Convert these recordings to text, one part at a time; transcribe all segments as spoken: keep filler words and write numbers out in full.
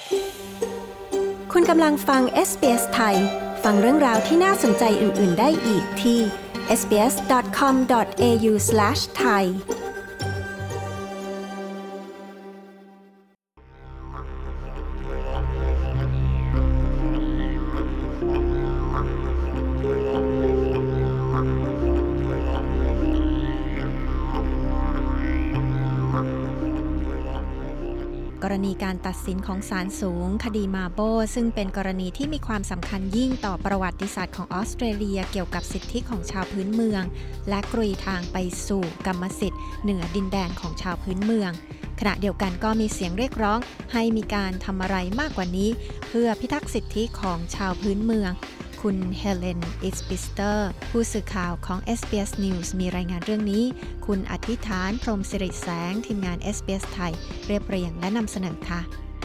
คุณกำลังฟัง เอส บี เอส ไทยฟังเรื่องราวที่น่าสนใจอื่นๆได้อีกที่ เอส บี เอส ดอท คอม ดอท เอ ยู สแลช ไทยกรณีการตัดสินของศาลสูงคดีมาโบซึ่งเป็นกรณีที่มีความสำคัญยิ่งต่อประวัติศาสตร์ของออสเตรเลียเกี่ยวกับสิทธิของชาวพื้นเมืองและกรุยทางไปสู่กรรมสิทธิ์เหนือดินแดนของชาวพื้นเมืองขณะเดียวกันก็มีเสียงเรียกร้องให้มีการทำอะไรมากกว่านี้เพื่อพิทักษ์สิทธิของชาวพื้นเมืองคุณเฮเลน อิสปิสเตอร์ผู้สื่อข่าวของ เอส บี เอส News มีรายงานเรื่องนี้คุณอธิษฐานพรหมสิริแสงทีมงาน เอส บี เอส ไทยเรียบเรียงและนำเสนอค่ะ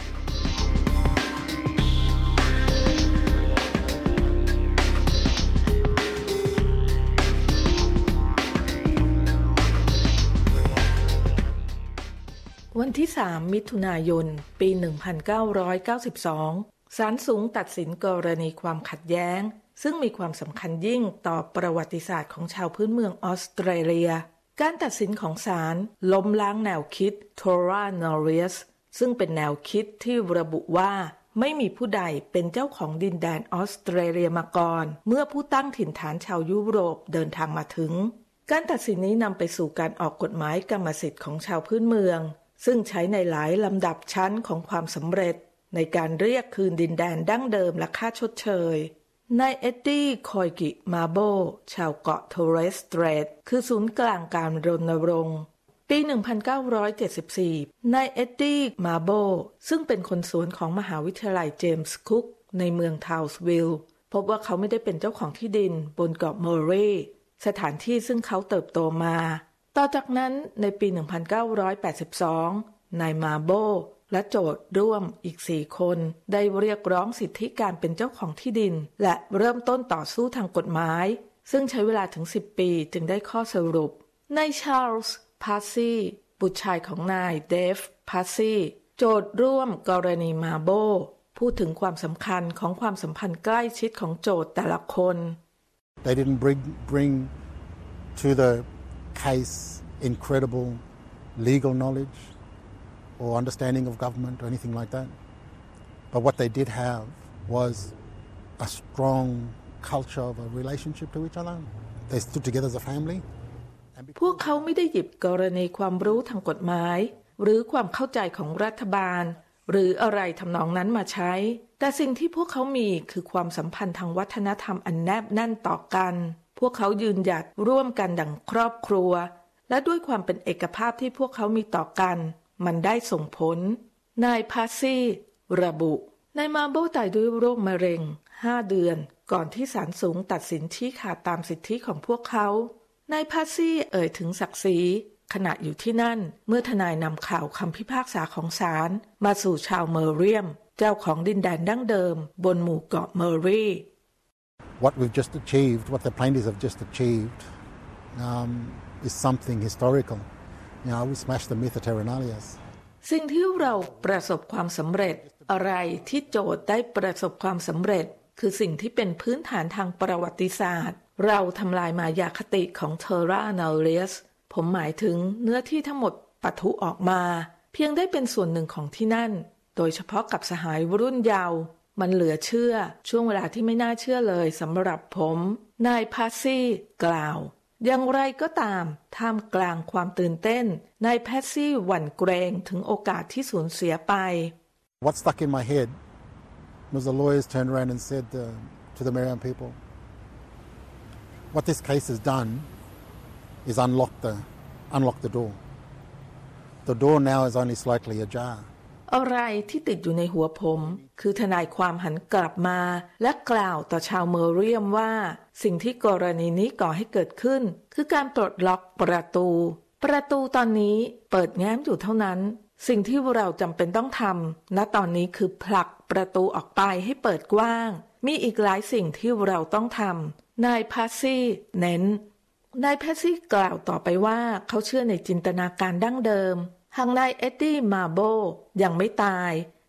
วันที่สามมิถุนายนปีหนึ่งพันเก้าร้อยเก้าสิบสองศาลสูงตัดสินกรณีความขัดแย้งซึ่งมีความสำคัญยิ่งต่อประวัติศาสตร์ของชาวพื้นเมืองออสเตรเลียการตัดสินของศาลล้มล้างแนวคิด Torah Norris ซึ่งเป็นแนวคิดที่ระบุว่าไม่มีผู้ใดเป็นเจ้าของดินแดนออสเตรเลียมาก่อนเมื่อผู้ตั้งถิ่นฐานชาวยุโรปเดินทางมาถึงการตัดสินนี้นำไปสู่การออกกฎหมายกรรมสิทธิ์ของชาวพื้นเมืองซึ่งใช้ในหลายลำดับชั้นของความสำเร็จในการเรียกคืนดินแดนดั้งเดิมและค่าชดเชยนายเอ็ดดี้คอยกิมาโบชาวเกาะโทเรสสเตรทคือศูนย์กลางการรณรงค์ปีหนึ่งพันเก้าร้อยเจ็ดสิบสี่นายเอ็ดดี้มาโบซึ่งเป็นคนสวนของมหาวิทยาลัยเจมส์คุกในเมืองทาวส์วิลล์พบว่าเขาไม่ได้เป็นเจ้าของที่ดินบนเกาะเมอร์เรย์สถานที่ซึ่งเขาเติบโตมาต่อจากนั้นในปีหนึ่งพันเก้าร้อยแปดสิบสองนายมาโบและโจทย์ร่วมอีกสี่คนได้เรียกร้องสิทธิการเป็นเจ้าของที่ดินและเริ่มต้นต่อสู้ทางกฎหมายซึ่งใช้เวลาถึงสิบปีจึงได้ข้อสรุปนายชาร์ลส์พาซี่บุตรชายของนายเดฟพาซี่โจทย์ร่วมกรณีมาโบพูดถึงความสำคัญของความสัมพันธ์ใกล้ชิดของโจทย์แต่ละคน They didn't bring bring to the case incredible legal knowledge or understanding of government or anything like that. But what they did have was a strong culture of a relationship to each other. They stood together as a family. พวกเขาไม่ได้หยิบกรณีความรู้ทางกฎหมายหรือความเข้าใจของรัฐบาลหรืออะไรทำนองนั้นมาใช้แต่สิ่งที่พวกเขามีคือความสัมพันธ์ทางวัฒนธรรมอันแนบแน่นต่อกันพวกเขายืนหยัดร่วมกันดั่งครอบครัวและด้วยความเป็นเอกภาพที่พวกเขามีต่อกันมันได้ส่งผลนายพาซี่ระบุนายมาโบตายด้วยโรคมะเร็งห้าเดือนก่อนที่ศาลสูงตัดสินชี้ขาดตามสิทธิของพวกเขานายพาซี่เอ่ยถึงศักดิ์ศรีขณะอยู่ที่นั่นเมื่อทนายนำข่าวคำพิพากษาของศาลมาสู่ชาวเมอร์เรียมเจ้าของดินแดนดั้งเดิมบนหมู่เกาะเมอร์รี What we've just achieved, what the plaintiffs have just achieved, um, is something historical. You know, we smashed the myth of terra nullius. สิ่งที่เราประสบความสำเร็จอะไรที่โจทย์ได้ประสบความสำเร็จคือสิ่งที่เป็นพื้นฐานทางประวัติศาสตร์เราทำลายมายาคติของ terra nullius ผมหมายถึงเนื้อที่ทั้งหมดปะทุออกมาเพียงได้เป็นส่วนหนึ่งของที่นั่นโดยเฉพาะกับสหายรุ่นเยาว์มันเหลือเชื่อช่วงเวลาที่ไม่น่าเชื่อเลยสำหรับผมนายพาซี่กล่าวอย่างไรก็ตามท่ามกลางความตื่นเต้นนายแพทซี่หวั่นเกรงถึงโอกาสที่สูญเสียไป What stuck in my head was the lawyers turned around and said uh, to the Meriam people, what this case has done is unlock the unlock the door. The door now is only slightly ajar. อะไรที่ติดอยู่ในหัวผมคือทนายความหันกลับมาและกล่าวต่อชาวเมอร์เรียมว่าสิ่งที่กรณีนี้ก่อให้เกิดขึ้นคือการปลดล็อกประตูประตูตอนนี้เปิดแง้มอยู่เท่านั้นสิ่งที่เราจำเป็นต้องทำณตอนนี้คือผลักประตูออกไปให้เปิดกว้างมีอีกหลายสิ่งที่เราต้องทำนายพาซี่เน้นนายพาซี่กล่าวต่อไปว่าเขาเชื่อในจินตนาการดั้งเดิมหากนายเอ็ดดี้มาโบยังไม่ตาย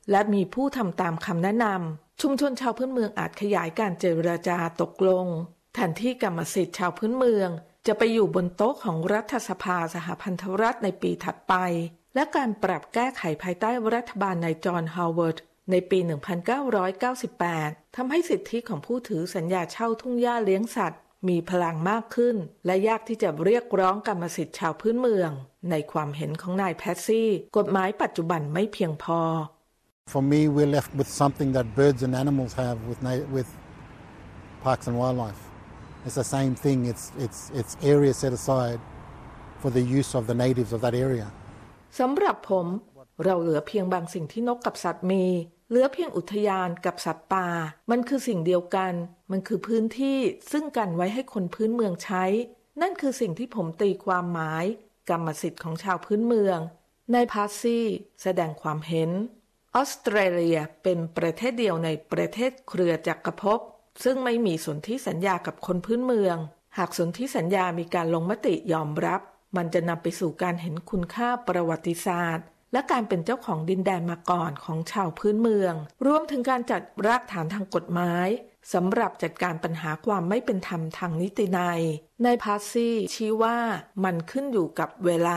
และมีผู้ทำตามคำแนะนำชุมชนชาวพื้นเมืองอาจขยายการเจรจาตกลงแทนที่กรรมสิทธิ์ชาวพื้นเมืองจะไปอยู่บนโต๊ะของรัฐสภาสหพันธรัฐในปีถัดไปและการปรับแก้ไขภายใต้รัฐบาลนายจอห์น ฮาวเวิร์ดในปี หนึ่งพันเก้าร้อยเก้าสิบแปด ทำให้สิทธิของผู้ถือสัญญาเช่าทุ่งหญ้าเลี้ยงสัตว์มีพลังมากขึ้นและยากที่จะเรียกร้องกรรมสิทธิ์ชาวพื้นเมืองในความเห็นของนายแพทซี่กฎหมายปัจจุบันไม่เพียงพอ For me, we're left with something that birds and animals have with with parks and wildlife. It's the same thing. It's it's it's area set aside for the use of the natives of that area. สำหรับผมเราเหลือเพียงบางสิ่งที่นกกับสัตว์มีเหลือเพียงอุทยานกับสัตว์ป่ามันคือสิ่งเดียวกันมันคือพื้นที่ซึ่งกันไว้ให้คนพื้นเมืองใช้นั่นคือสิ่งที่ผมตีความหมายกรรมสิทธิ์ของชาวพื้นเมืองนายพาซี่แสดงความเห็นออสเตรเลียเป็นประเทศเดียวในประเทศเครือจักรภพซึ่งไม่มีสนธิสัญญากับคนพื้นเมืองหากสนธิสัญญามีการลงมติยอมรับมันจะนำไปสู่การเห็นคุณค่าประวัติศาสตร์และการเป็นเจ้าของดินแดนมาก่อนของชาวพื้นเมืองรวมถึงการจัดรากฐานทางกฎหมายสำหรับจัดการปัญหาความไม่เป็นธรรมทางนิตินัยนายพาซี่ชี้ว่ามันขึ้นอยู่กับเวลา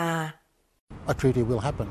A treaty will happen.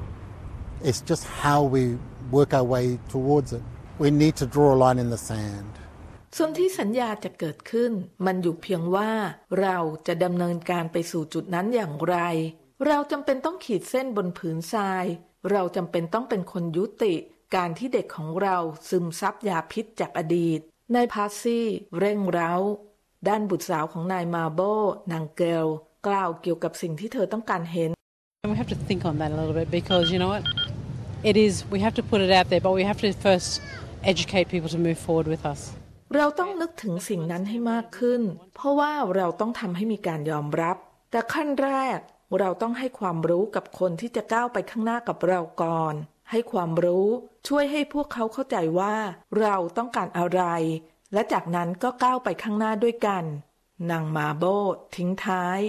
It's just how we work our way towards it. We need to draw a line in the sand. ส่วนที่สัญญาจะเกิดขึ้นมันอยู่เพียงว่าเราจะดำเนินการไปสู่จุดนั้นอย่างไรเราจำเป็นต้องขีดเส้นบนผืนทรายเราจำเป็นต้องเป็นคนยุติการที่เด็กของเราซึมซับยาพิษจากอดีตนายพาซี่เร่งเร้าด้านบุตรสาวของนายมาโบนางเกลกล่าวเกี่ยวกับสิ่งที่เธอต้องการเห็น We have to think on that a little bit because you know what it is we have to put it out there but we have to first educate people to move forward with us เราต้องนึกถึงสิ่งนั้นให้มากขึ้นเพราะว่าเราต้องทำให้มีการยอมรับแต่ขั้นแรกเราต้องให้ความรู้กับคนที่จะก้าวไปข้างหน้ากับเราก่อนให้ความรู้ช่วยให้พวกเขาเข้าใจว่าเราต้องการอะไรและจากนั้นก็ก้าวไปข้างหน้าด้วยกันนางมาโบทิ้งท้าย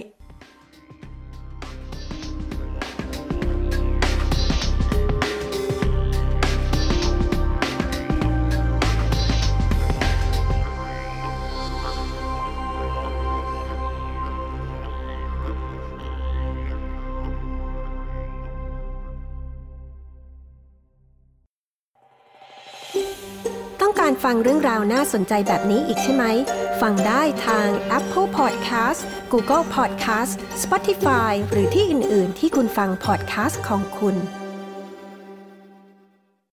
ต้องการฟังเรื่องราวน่าสนใจแบบนี้อีกใช่ไหมฟังได้ทาง Apple Podcast Google Podcast Spotify หรือที่อื่นๆที่คุณฟัง podcast ของคุณ